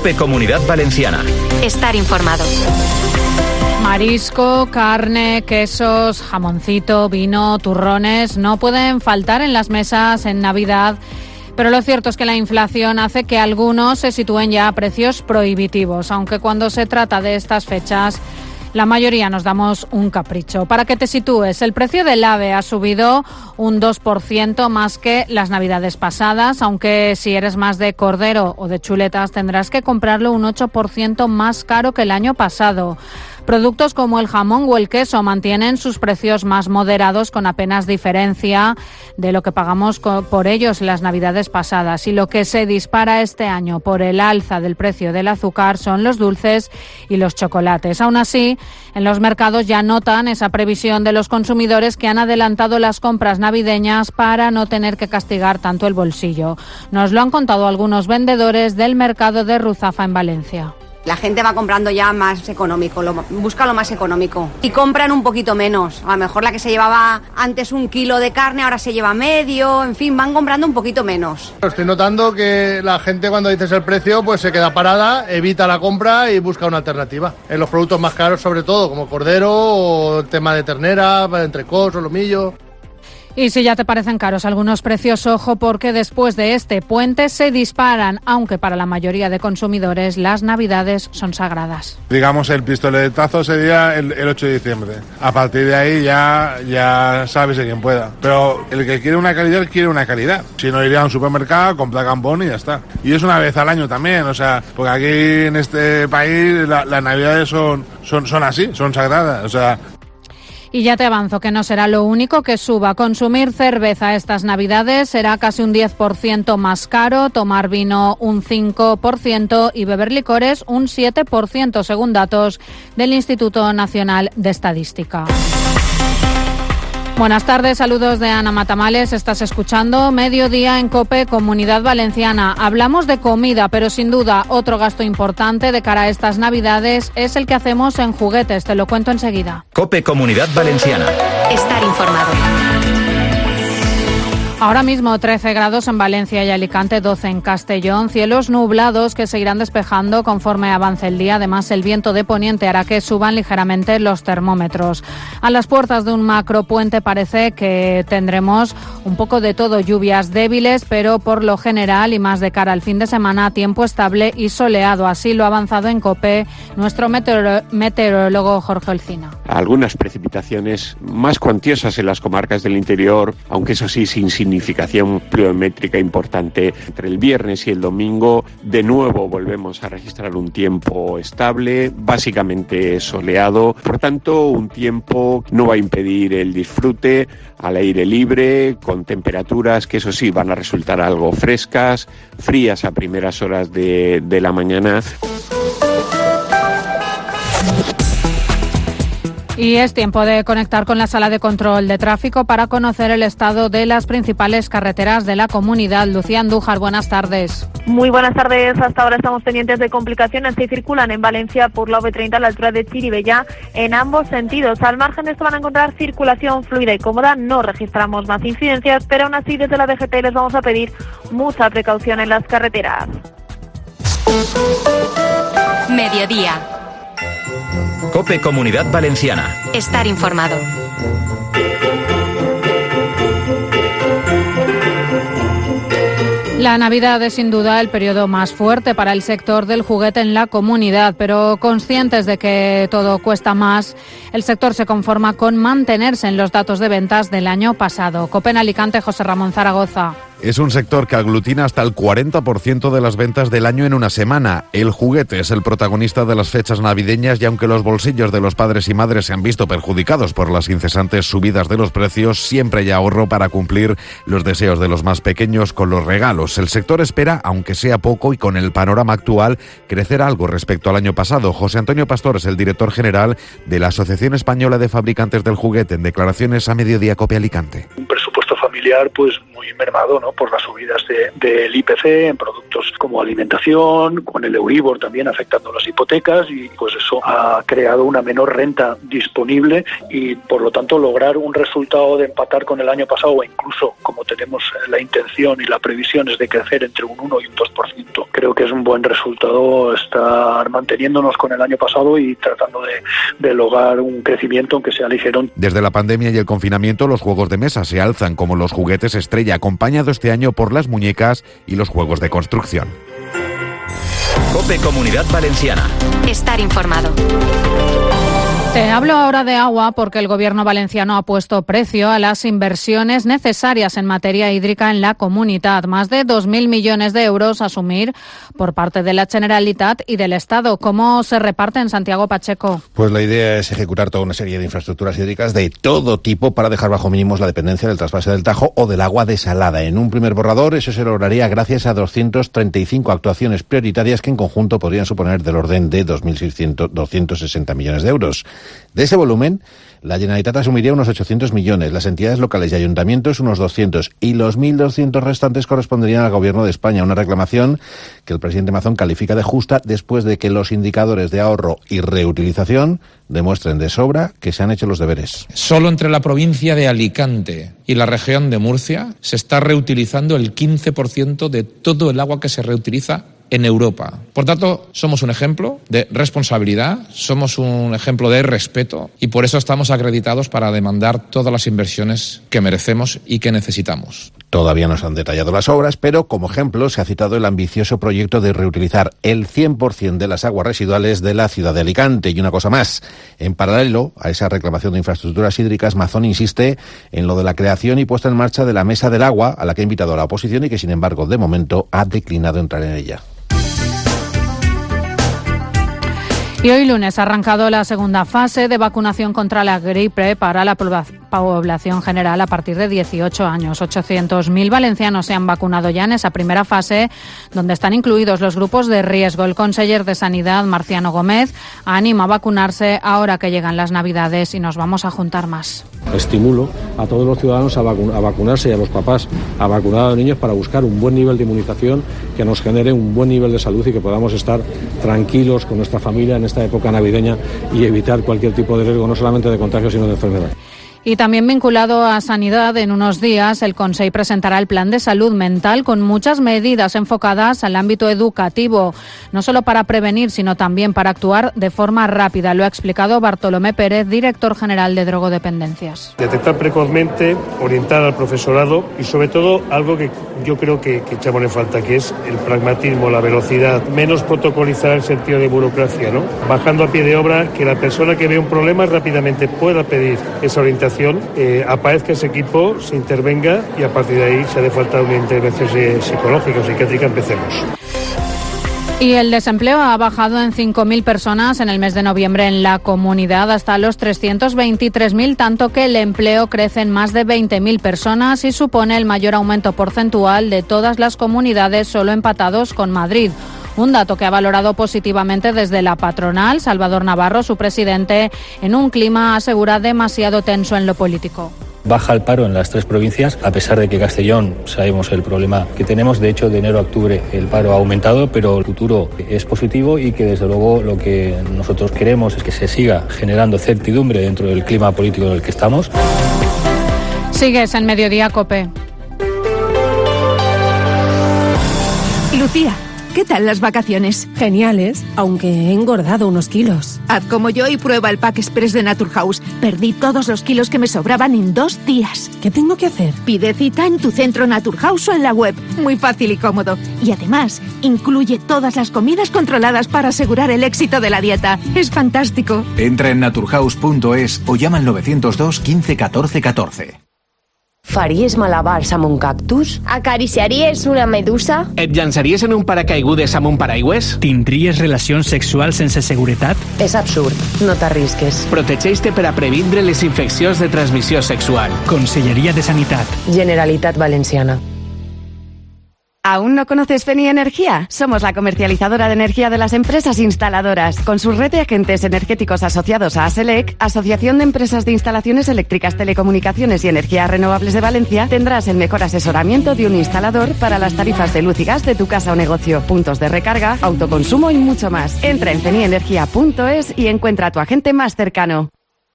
COPE Comunidad Valenciana. Estar informado. Marisco, carne, quesos, jamoncito, vino, turrones no pueden faltar en las mesas en Navidad. Pero lo cierto es que la inflación hace que algunos se sitúen ya a precios prohibitivos, aunque cuando se trata de estas fechas la mayoría nos damos un capricho. Para que te sitúes, el precio del ave ha subido un 2% más que las navidades pasadas, aunque si eres más de cordero o de chuletas tendrás que comprarlo un 8% más caro que el año pasado. Productos como el jamón o el queso mantienen sus precios más moderados, con apenas diferencia de lo que pagamos por ellos en las navidades pasadas. Y lo que se dispara este año por el alza del precio del azúcar son los dulces y los chocolates. Aún así, en los mercados ya notan esa previsión de los consumidores que han adelantado las compras navideñas para no tener que castigar tanto el bolsillo. Nos lo han contado algunos vendedores del mercado de Ruzafa en Valencia. La gente va comprando ya más económico, busca lo más económico y compran un poquito menos. A lo mejor la que se llevaba antes 1 kilo de carne ahora se lleva medio, en fin, van comprando un poquito menos. Estoy notando que la gente cuando dices el precio pues se queda parada, evita la compra y busca una alternativa. En los productos más caros sobre todo, como cordero o el tema de ternera, entrecot, solomillo. Y si ya te parecen caros algunos precios, ojo, porque después de este puente se disparan, aunque para la mayoría de consumidores las navidades son sagradas. Digamos, el pistoletazo sería el 8 de diciembre. A partir de ahí ya sabes de quién pueda. Pero el que quiere una calidad, quiere una calidad. Si no, iría a un supermercado, compra Gambón y ya está. Y es una vez al año también, o sea, porque aquí en este país las navidades son así, son sagradas, o sea. Y ya te avanzo que no será lo único que suba. Consumir cerveza estas navidades será casi un 10% más caro, tomar vino un 5% y beber licores un 7%, según datos del Instituto Nacional de Estadística. Buenas tardes, saludos de Ana Matamales. Estás escuchando Mediodía en COPE Comunidad Valenciana. Hablamos de comida, pero sin duda otro gasto importante de cara a estas Navidades es el que hacemos en juguetes. Te lo cuento enseguida. COPE Comunidad Valenciana. Estar informado. Ahora mismo 13 grados en Valencia y Alicante, 12 en Castellón, cielos nublados que seguirán despejando conforme avance el día. Además, el viento de poniente hará que suban ligeramente los termómetros. A las puertas de un macropuente parece que tendremos un poco de todo, lluvias débiles, pero por lo general y más de cara al fin de semana, tiempo estable y soleado. Así lo ha avanzado en COPE nuestro meteorólogo Jorge Olcina. Algunas precipitaciones más cuantiosas en las comarcas del interior, aunque eso sí sin significación pluviométrica importante. Entre el viernes y el domingo de nuevo volvemos a registrar un tiempo estable, básicamente soleado, por tanto un tiempo no va a impedir el disfrute al aire libre, con temperaturas que eso sí van a resultar algo frescas, frías a primeras horas de la mañana. Y es tiempo de conectar con la sala de control de tráfico para conocer el estado de las principales carreteras de la comunidad. Lucía Andújar, buenas tardes. Muy buenas tardes. Hasta ahora estamos pendientes de complicaciones que circulan en Valencia por la V30 a la altura de Chirivella en ambos sentidos. Al margen de esto van a encontrar circulación fluida y cómoda. No registramos más incidencias, pero aún así desde la DGT les vamos a pedir mucha precaución en las carreteras. Mediodía. COPE Comunidad Valenciana. Estar informado. La Navidad es sin duda el periodo más fuerte para el sector del juguete en la comunidad, pero conscientes de que todo cuesta más, el sector se conforma con mantenerse en los datos de ventas del año pasado. COPE en Alicante, José Ramón Zaragoza. Es un sector que aglutina hasta el 40% de las ventas del año en una semana. El juguete es el protagonista de las fechas navideñas y aunque los bolsillos de los padres y madres se han visto perjudicados por las incesantes subidas de los precios, siempre hay ahorro para cumplir los deseos de los más pequeños con los regalos. El sector espera, aunque sea poco y con el panorama actual, crecer algo respecto al año pasado. José Antonio Pastor es el director general de la Asociación Española de Fabricantes del Juguete, en declaraciones a Mediodía COPE Alicante. Un presupuesto familiar pues muy mermado, ¿no?, por las subidas del IPC en productos productos como alimentación, con el Euribor también afectando las hipotecas, y pues eso ha creado una menor renta disponible y por lo tanto lograr un resultado de empatar con el año pasado, o incluso como tenemos la intención y la previsión es de crecer entre un 1 y un 2%. Creo que es un buen resultado estar manteniéndonos con el año pasado y tratando de lograr un crecimiento aunque sea ligero. Desde la pandemia y el confinamiento, los juegos de mesa se alzan como los juguetes estrella, acompañado este año por las muñecas y los juegos de construcción. COPE Comunidad Valenciana. Estar informado. Te hablo ahora de agua porque el Gobierno valenciano ha puesto precio a las inversiones necesarias en materia hídrica en la comunidad. Más de 2.000 millones de euros a asumir por parte de la Generalitat y del Estado. ¿Cómo se reparten, Santiago Pacheco? Pues la idea es ejecutar toda una serie de infraestructuras hídricas de todo tipo para dejar bajo mínimos la dependencia del trasvase del Tajo o del agua desalada. En un primer borrador, eso se lograría gracias a 235 actuaciones prioritarias que en conjunto podrían suponer del orden de 260 millones de euros. De ese volumen, la Generalitat asumiría unos 800 millones, las entidades locales y ayuntamientos unos 200 y los 1.200 restantes corresponderían al Gobierno de España. Una reclamación que el presidente Mazón califica de justa después de que los indicadores de ahorro y reutilización demuestren de sobra que se han hecho los deberes. Solo entre la provincia de Alicante y la región de Murcia se está reutilizando el 15% de todo el agua que se reutiliza en Europa. Por tanto, somos un ejemplo de responsabilidad, somos un ejemplo de respeto y por eso estamos acreditados para demandar todas las inversiones que merecemos y que necesitamos. Todavía no se han detallado las obras, pero como ejemplo se ha citado el ambicioso proyecto de reutilizar el 100% de las aguas residuales de la ciudad de Alicante. Y una cosa más, en paralelo a esa reclamación de infraestructuras hídricas, Mazón insiste en lo de la creación y puesta en marcha de la Mesa del Agua, a la que ha invitado a la oposición y que, sin embargo, de momento ha declinado entrar en ella. Y hoy lunes ha arrancado la segunda fase de vacunación contra la gripe para la población general a partir de 18 años. 800.000 valencianos se han vacunado ya en esa primera fase, donde están incluidos los grupos de riesgo. El conseller de Sanidad, Marciano Gómez, anima a vacunarse ahora que llegan las Navidades y nos vamos a juntar más. Estimulo a todos los ciudadanos a vacunarse y a los papás a vacunar a los niños para buscar un buen nivel de inmunización que nos genere un buen nivel de salud y que podamos estar tranquilos con nuestra familia en esta época navideña y evitar cualquier tipo de riesgo, no solamente de contagio, sino de enfermedad. Y también vinculado a sanidad, en unos días el Consell presentará el Plan de Salud Mental con muchas medidas enfocadas al ámbito educativo, no solo para prevenir, sino también para actuar de forma rápida. Lo ha explicado Bartolomé Pérez, director general de drogodependencias. Detectar precozmente, orientar al profesorado y sobre todo algo que yo creo que echamos en falta, que es el pragmatismo, la velocidad, menos protocolizar el sentido de burocracia, ¿no? Bajando a pie de obra, que la persona que ve un problema rápidamente pueda pedir esa orientación, aparezca ese equipo, se intervenga y a partir de ahí, si hace falta una intervención psicológica o psiquiátrica, empecemos. Y el desempleo ha bajado en 5.000 personas en el mes de noviembre en la comunidad hasta los 323.000, tanto que el empleo crece en más de 20.000 personas y supone el mayor aumento porcentual de todas las comunidades, solo empatados con Madrid. Un dato que ha valorado positivamente desde la patronal. Salvador Navarro, su presidente, en un clima, asegura, demasiado tenso en lo político. Baja el paro en las tres provincias, a pesar de que Castellón sabemos el problema que tenemos. De hecho, de enero a octubre el paro ha aumentado, pero el futuro es positivo y que desde luego lo que nosotros queremos es que se siga generando certidumbre dentro del clima político en el que estamos. Sigues en Mediodía COPE. Lucía, ¿qué tal las vacaciones? Geniales, aunque he engordado unos kilos. Haz como yo y prueba el Pack Express de Naturhaus. Perdí todos los kilos que me sobraban en 2 días. ¿Qué tengo que hacer? Pide cita en tu centro Naturhaus o en la web. Muy fácil y cómodo. Y además, incluye todas las comidas controladas para asegurar el éxito de la dieta. Es fantástico. Entra en naturhaus.es o llama al 902 15 14 14. Faries malabars amb un cactus? Acariciaries una medusa? Et llançaries en un paracaigudes amb un paraigües? Tindries relacions sexuals sense seguretat? És absurd, no t'arrisques. Protegeix-te per a previndre les infeccions de transmissió sexual. Conselleria de Sanitat. Generalitat Valenciana. ¿Aún no conoces Feni Energía? Somos la comercializadora de energía de las empresas instaladoras. Con su red de agentes energéticos asociados a ASELEC, Asociación de Empresas de Instalaciones Eléctricas, Telecomunicaciones y Energías Renovables de Valencia, tendrás el mejor asesoramiento de un instalador para las tarifas de luz y gas de tu casa o negocio, puntos de recarga, autoconsumo y mucho más. Entra en fenienergia.es y encuentra a tu agente más cercano.